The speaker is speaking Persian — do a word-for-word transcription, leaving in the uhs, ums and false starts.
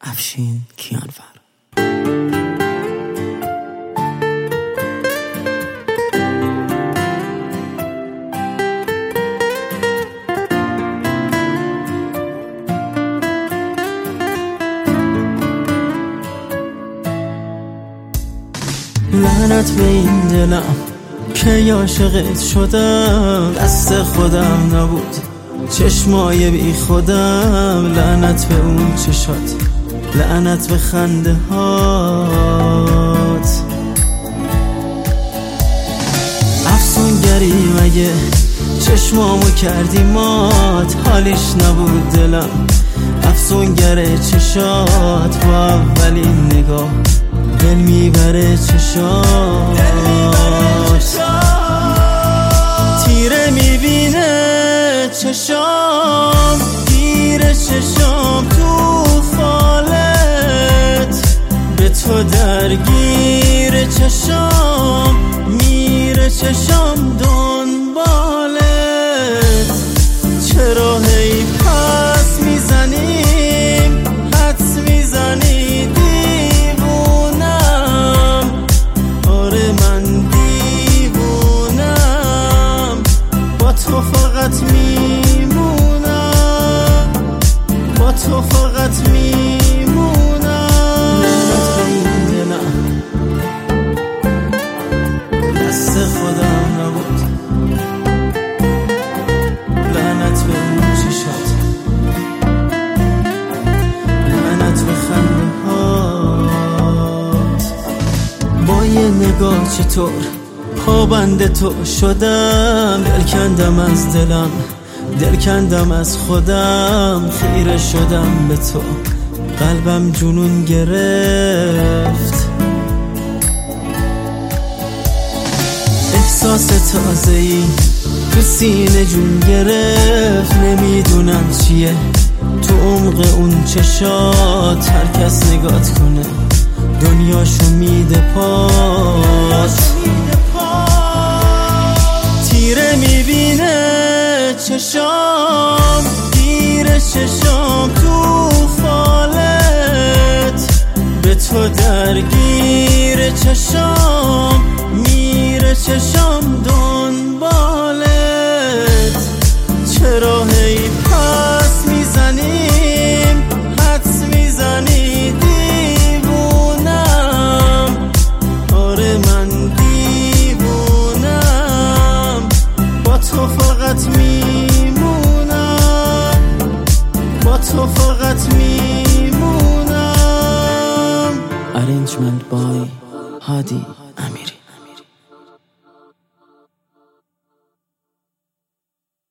افشین کیانفر. لعنت به این دلم که عاشقت شدم، دست خودم نبود چشمای بی خودم. لعنت به اون چشات، لعنت به خنده هات. افسونگری مگه چشمامو کردی مات، حالیش نبود دلم افسونگر چشات. با اولین نگاه دل میبره چشات، تیره میبینه چشام، گیره چشام تو فالت. به تو درگیر چشام، میره چشام دنبالت. چرا هی پس میزنیم، حدس میزنی دیوونم. آره من دیوونم، با تو فقط میمونم، با تو فقط میمونم. لعنت به این دلم دست خودم نبود، لعنت به اون چشات، لعنت به خنده هات. با یه نگاه چطور پابند تو شدم، دل کندم از دلم، دل کندم از خودم. خیره شدم به تو، قلبم جنون گرفت. احساس تازه‌ای تو سینه جون گرفت. نمیدونم چیه تو عمق اون چشات، هر کس نگات کنه دنیاشو میده پات. تیره میبینه چشام، گیره چشام تو فالت. به تو درگیر چشام، میره چشام دنبالت. چرا هی پس میزنیم، حدس میزنی دیوونم. آره من دیوونم، با تو فقط میمونم، با تو فقط میمونم. Arrangement by هادی امیری.